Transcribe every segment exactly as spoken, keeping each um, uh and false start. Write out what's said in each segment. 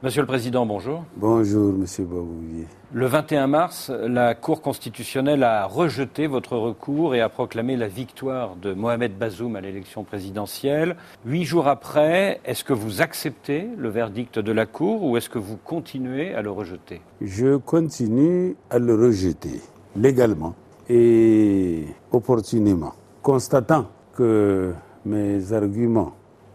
Monsieur le Président, bonjour. Bonjour, Monsieur Babouvier. Le vingt et un mars, la Cour constitutionnelle a rejeté votre recours et a proclamé la victoire de Mohamed Bazoum à l'élection présidentielle. Huit jours après, est-ce que vous acceptez le verdict de la Cour ou est-ce que vous continuez à le rejeter ? Je continue à le rejeter légalement et opportunément, constatant que mes arguments,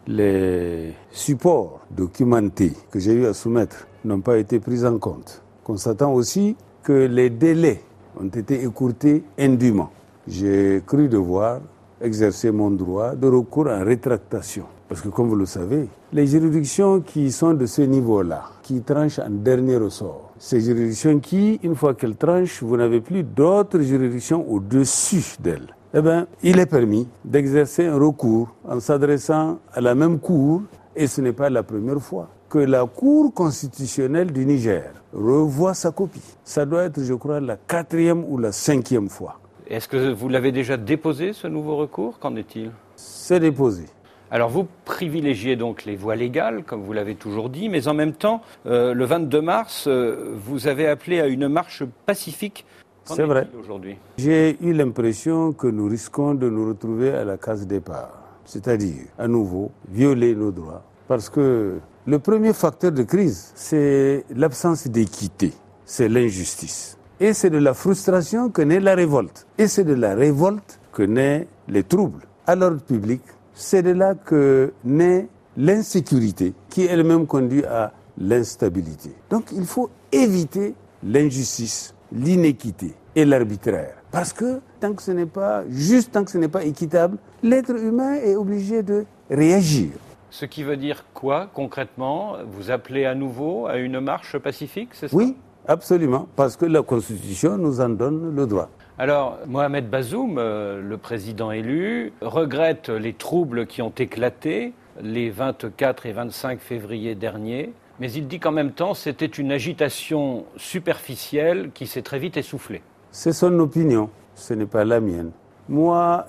les supports documentés que j'ai eu à soumettre n'ont pas été pris en compte. Constatant aussi que les délais ont été écourtés indûment. J'ai cru devoir exercer mon droit de recours en rétractation. Parce que comme vous le savez, les juridictions qui sont de ce niveau-là, qui tranchent en dernier ressort, ces juridictions qui, une fois qu'elles tranchent, vous n'avez plus d'autres juridictions au-dessus d'elles. Eh bien, il est permis d'exercer un recours en s'adressant à la même Cour, et ce n'est pas la première fois que la Cour constitutionnelle du Niger revoit sa copie. Ça doit être, je crois, la quatrième ou la cinquième fois. Est-ce que vous l'avez déjà déposé, ce nouveau recours ? Qu'en est-il ? C'est déposé. Alors vous privilégiez donc les voies légales, comme vous l'avez toujours dit, mais en même temps, euh, le vingt-deux mars, euh, vous avez appelé à une marche pacifique. Qu'en C'est vrai. Aujourd'hui ? J'ai eu l'impression que nous risquons de nous retrouver à la case départ, c'est-à-dire à nouveau violer nos droits. Parce que le premier facteur de crise, c'est l'absence d'équité, c'est l'injustice. Et c'est de la frustration que naît la révolte. Et c'est de la révolte que naît les troubles à l'ordre public. C'est de là que naît l'insécurité qui elle-même conduit à l'instabilité. Donc il faut éviter l'injustice, l'inéquité et l'arbitraire. Parce que tant que ce n'est pas juste, tant que ce n'est pas équitable, l'être humain est obligé de réagir. Ce qui veut dire quoi concrètement ? Vous appelez à nouveau à une marche pacifique, c'est ça ? Oui, absolument, parce que la Constitution nous en donne le droit. Alors, Mohamed Bazoum, euh, le président élu, regrette les troubles qui ont éclaté les vingt-quatre et vingt-cinq février dernier, mais il dit qu'en même temps, c'était une agitation superficielle qui s'est très vite essoufflée. C'est son opinion, ce n'est pas la mienne. Moi,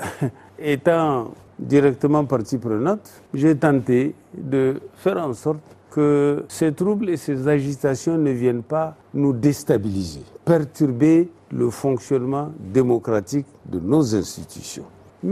étant directement partie prenante, j'ai tenté de faire en sorte que ces troubles et ces agitations ne viennent pas nous déstabiliser, perturber le fonctionnement démocratique de nos institutions.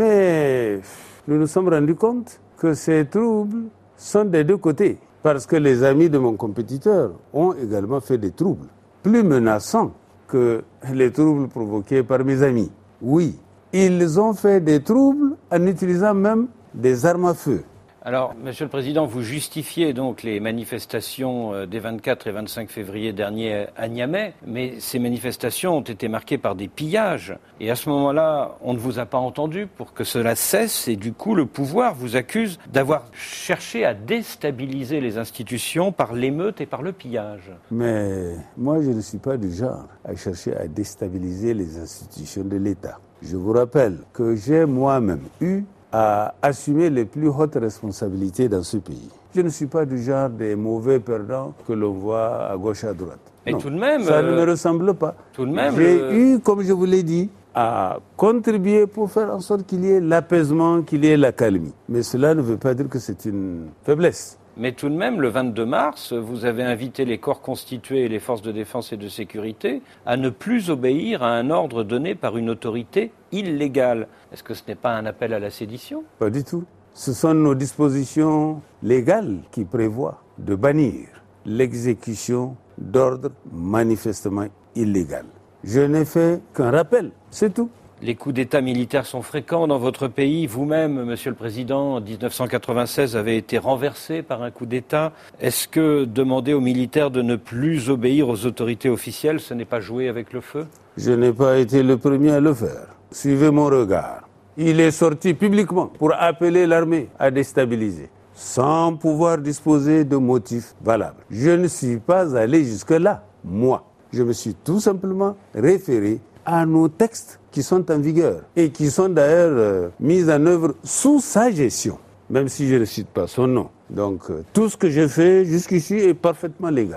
Mais nous nous sommes rendus compte que ces troubles sont des deux côtés, parce que les amis de mon compétiteur ont également fait des troubles, plus menaçants que les troubles provoqués par mes amis. Oui, ils ont fait des troubles en utilisant même des armes à feu. Alors, Monsieur le Président, vous justifiez donc les manifestations des vingt-quatre et vingt-cinq février dernier à Niamey, mais ces manifestations ont été marquées par des pillages. Et à ce moment-là, on ne vous a pas entendu pour que cela cesse et du coup, le pouvoir vous accuse d'avoir cherché à déstabiliser les institutions par l'émeute et par le pillage. Mais moi, je ne suis pas du genre à chercher à déstabiliser les institutions de l'État. Je vous rappelle que j'ai moi-même eu à assumer les plus hautes responsabilités dans ce pays. Je ne suis pas du genre des mauvais perdants que l'on voit à gauche à droite. Mais non, tout de même, ça euh, ne me ressemble pas. Tout de même, j'ai le... eu, comme je vous l'ai dit, à contribuer pour faire en sorte qu'il y ait l'apaisement, qu'il y ait l'accalmie. Mais cela ne veut pas dire que c'est une faiblesse. Mais tout de même, le vingt-deux mars, vous avez invité les corps constitués et les forces de défense et de sécurité à ne plus obéir à un ordre donné par une autorité illégale. Est-ce que ce n'est pas un appel à la sédition ? Pas du tout. Ce sont nos dispositions légales qui prévoient de bannir l'exécution d'ordres manifestement illégaux. Je n'ai fait qu'un rappel, c'est tout. Les coups d'État militaires sont fréquents dans votre pays. Vous-même, Monsieur le Président, en dix-neuf cent quatre-vingt-seize, avez été renversé par un coup d'État. Est-ce que demander aux militaires de ne plus obéir aux autorités officielles, ce n'est pas jouer avec le feu ? Je n'ai pas été le premier à le faire. Suivez mon regard. Il est sorti publiquement pour appeler l'armée à déstabiliser, sans pouvoir disposer de motifs valables. Je ne suis pas allé jusque-là, moi. Je me suis tout simplement référé à nos textes qui sont en vigueur et qui sont d'ailleurs euh, mis en œuvre sous sa gestion, même si je ne cite pas son nom. Donc euh, tout ce que j'ai fait jusqu'ici est parfaitement légal.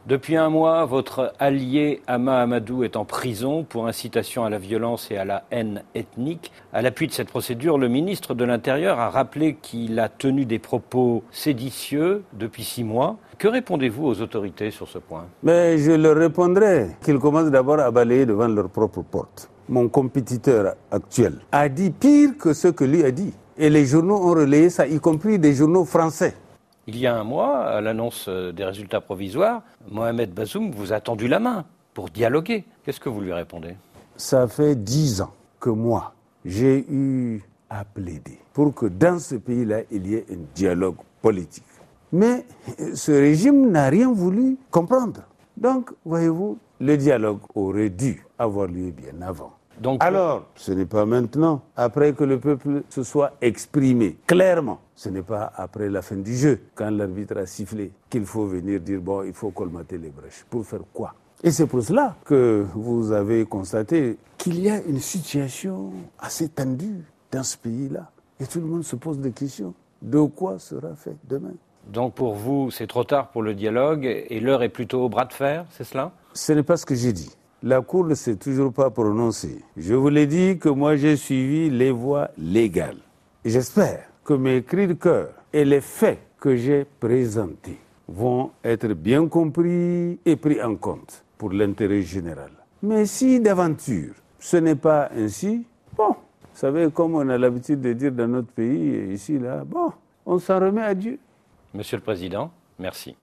Depuis un mois, votre allié Hama Amadou est en prison pour incitation à la violence et à la haine ethnique. À l'appui de cette procédure, le ministre de l'Intérieur a rappelé qu'il a tenu des propos séditieux depuis six mois. Que répondez-vous aux autorités sur ce point? Mais je leur répondrai qu'ils commencent d'abord à balayer devant leur propre porte. Mon compétiteur actuel a dit pire que ce que lui a dit. Et les journaux ont relayé ça, y compris des journaux français. Il y a un mois, à l'annonce des résultats provisoires, Mohamed Bazoum vous a tendu la main pour dialoguer. Qu'est-ce que vous lui répondez? Ça fait dix ans que moi, j'ai eu à plaider pour que dans ce pays-là, il y ait un dialogue politique. Mais ce régime n'a rien voulu comprendre. Donc, voyez-vous, le dialogue aurait dû avoir lieu bien avant. Donc, alors, ce n'est pas maintenant, après que le peuple se soit exprimé clairement. Ce n'est pas après la fin du jeu, quand l'arbitre a sifflé, qu'il faut venir dire, bon, il faut colmater les brèches. Pour faire quoi? Et c'est pour cela que vous avez constaté qu'il y a une situation assez tendue dans ce pays-là. Et tout le monde se pose des questions. De quoi sera fait demain? Donc pour vous, c'est trop tard pour le dialogue et l'heure est plutôt au bras de fer, c'est cela? Ce n'est pas ce que j'ai dit. La Cour ne s'est toujours pas prononcée. Je vous l'ai dit que moi j'ai suivi les voies légales. Et j'espère que mes cris de cœur et les faits que j'ai présentés vont être bien compris et pris en compte pour l'intérêt général. Mais si d'aventure ce n'est pas ainsi, bon, vous savez comme on a l'habitude de dire dans notre pays, ici, là, bon, on s'en remet à Dieu. Monsieur le Président, merci.